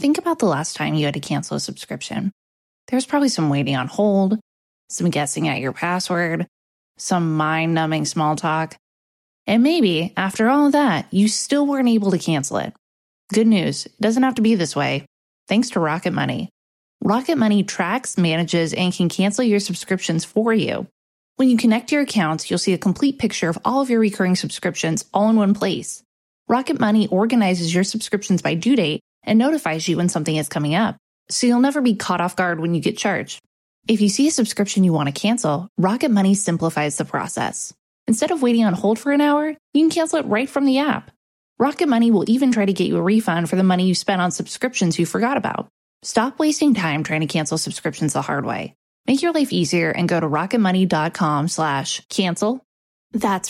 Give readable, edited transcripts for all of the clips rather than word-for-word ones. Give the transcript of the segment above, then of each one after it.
Think about the last time you had to cancel a subscription. There was probably some waiting on hold, some guessing at your password, some mind-numbing small talk. And maybe, after all of that, you still weren't able to cancel it. Good news, it doesn't have to be this way. Thanks to Rocket Money. Rocket Money tracks, manages, and can cancel your subscriptions for you. When you connect your accounts, you'll see a complete picture of all of your recurring subscriptions all in one place. Rocket Money organizes your subscriptions by due date and notifies you when something is coming up, so you'll never be caught off guard when you get charged. If you see a subscription you want to cancel, Rocket Money simplifies the process. Instead of waiting on hold for an hour, you can cancel it right from the app. Rocket Money will even try to get you a refund for the money you spent on subscriptions you forgot about. Stop wasting time trying to cancel subscriptions the hard way. Make your life easier and go to rocketmoney.com/cancel. That's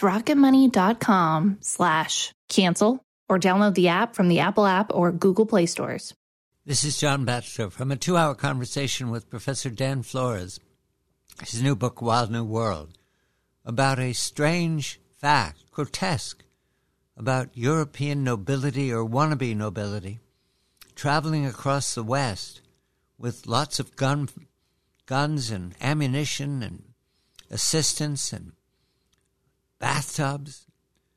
rocketmoney.com/cancel, or download the app from the Apple app or Google Play stores. This is John Batchelor from a 2-hour conversation with Professor Dan Flores. His new book, Wild New World, about a strange fact, grotesque, about European nobility or wannabe nobility traveling across the West with lots of guns and ammunition and assistance and bathtubs,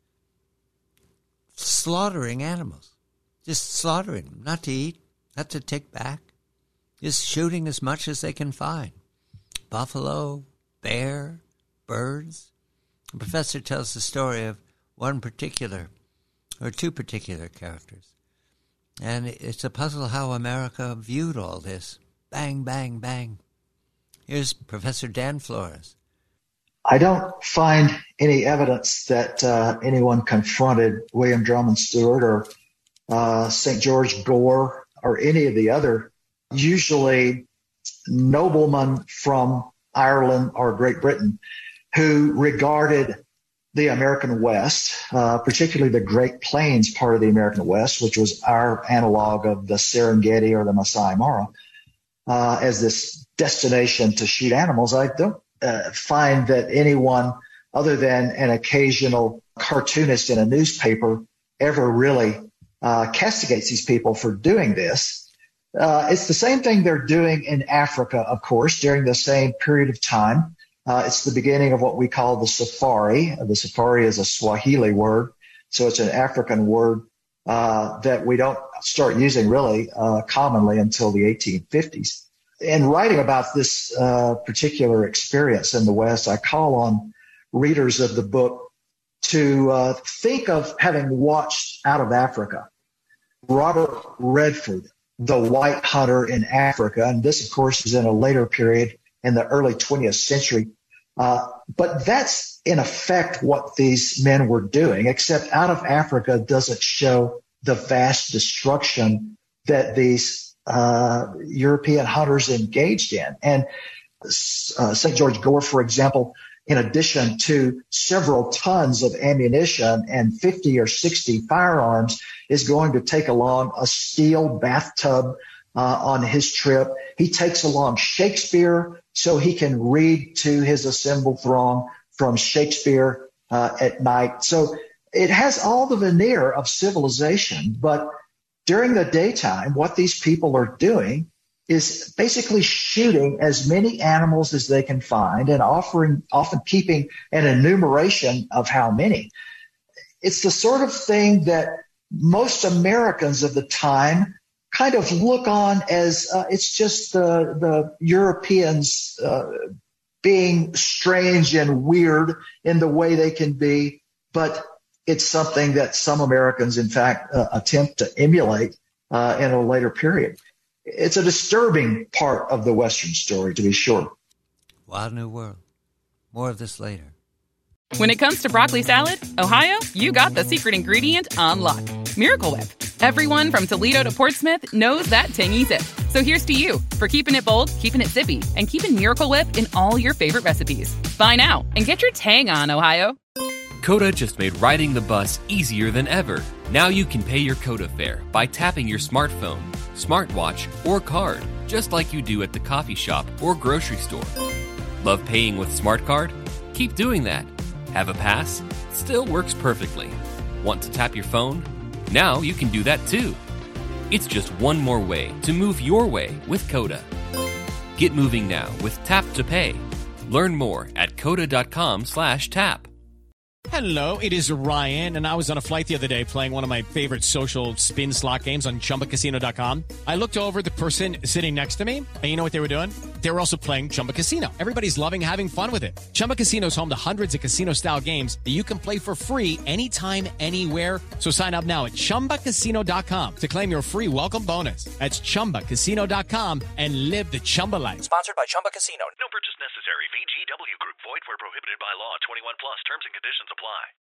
slaughtering animals, just slaughtering them, not to eat, not to take back, just shooting as much as they can find. Buffalo, bear, birds. The professor tells the story of one particular, or two particular characters. And it's a puzzle how America viewed all this. Bang, bang, bang. Here's Professor Dan Flores. I don't find any evidence that anyone confronted William Drummond Stewart or St. George Gore or any of the other usually noblemen from Ireland or Great Britain who regarded the American West, particularly the Great Plains part of the American West, which was our analog of the Serengeti or the Masai Mara, as this destination to shoot animals. I don't find that anyone other than an occasional cartoonist in a newspaper ever really castigates these people for doing this. It's the same thing they're doing in Africa, of course, during the same period of time. It's the beginning of what we call the safari. The safari is a Swahili word, so it's an African word that we don't start using really commonly until the 1850s. In writing about this particular experience in the West, I call on readers of the book to think of having watched Out of Africa, Robert Redford, the white hunter in Africa. And this, of course, is in a later period in the early 20th century. But that's, in effect, what these men were doing, except Out of Africa doesn't show the vast destruction that these European hunters engaged in. And St. George Gore, for example, in addition to several tons of ammunition and 50 or 60 firearms, is going to take along a steel bathtub on his trip. He takes along Shakespeare so he can read to his assembled throng from Shakespeare at night. So it has all the veneer of civilization, but during the daytime, what these people are doing is basically shooting as many animals as they can find and often keeping an enumeration of how many. It's the sort of thing that most Americans of the time kind of look on as it's just the Europeans being strange and weird in the way they can be, but it's something that some Americans, in fact, attempt to emulate in a later period. It's a disturbing part of the Western story, to be sure. Wild New World. More of this later. When it comes to broccoli salad, Ohio, you got the secret ingredient on lock. Miracle Whip. Everyone from Toledo to Portsmouth knows that tangy zip. So here's to you for keeping it bold, keeping it zippy, and keeping Miracle Whip in all your favorite recipes. Buy now and get your tang on, Ohio. Coda just made riding the bus easier than ever. Now you can pay your Coda fare by tapping your smartphone, smartwatch, or card, just like you do at the coffee shop or grocery store. Love paying with Smart Card? Keep doing that. Have a pass? Still works perfectly. Want to tap your phone? Now you can do that too. It's just one more way to move your way with Coda. Get moving now with Tap to Pay. Learn more at coda.com/tap. Hello, it is Ryan, and I was on a flight the other day playing one of my favorite social spin slot games on ChumbaCasino.com. I looked over at the person sitting next to me, and you know what they were doing? They were also playing Chumba Casino. Everybody's loving having fun with it. Chumba Casino is home to hundreds of casino-style games that you can play for free anytime, anywhere. So sign up now at ChumbaCasino.com to claim your free welcome bonus. That's ChumbaCasino.com and live the Chumba life. Sponsored by Chumba Casino. No purchase necessary. VGW Group. Void where prohibited by law. 21 plus. Terms and conditions apply.